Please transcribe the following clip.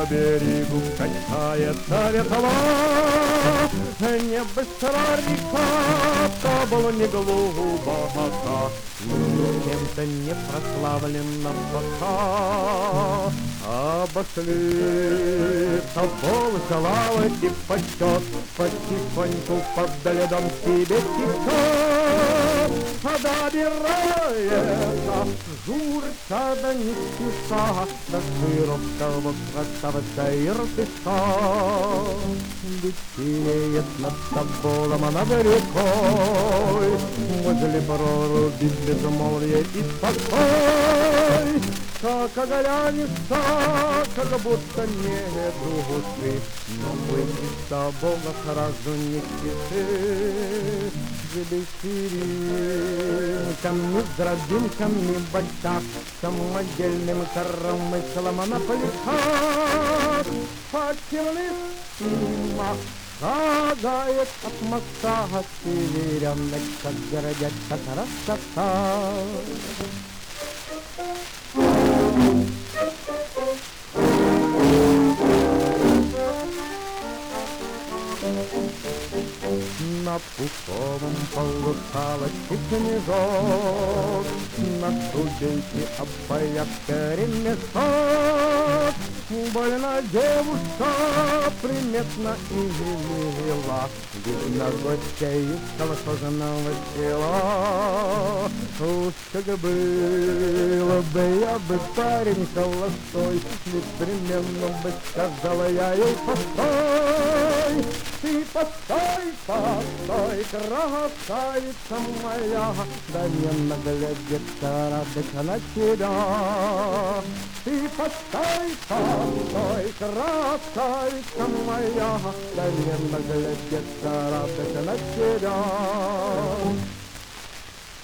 берегу качается ветла. Не быстра река, табла не глубока, кем-то не прославлена пока. Обошли тобол славы и почет, потихоньку под льдом себе течет. Добирается Журка да не спеша до широкого красавца Иртыша. Летеет над тоболом над рекой, возле проруби безмолвие и покой. Как оглянешься, как будто нет души, но выйти с тобой сразу не спеши. Вечеринками, с дробинками бочах, самодельным коромыслом на плечах. Почему мимо шагает от моста северянок, как городятся красота. На пуховом полу шалочки снежок, на студеньке обаяшка ремешок. Больно девушка, приметна и мила, видно гостей из колхозного села. Уж как было бы я бы парень холостой, непременно бы сказала я ей: постой, ты постой, постой, красавица моя, да не наглядится радость на тебя. Ты постой, постой, красавица моя, да не наглядится радость на тебя.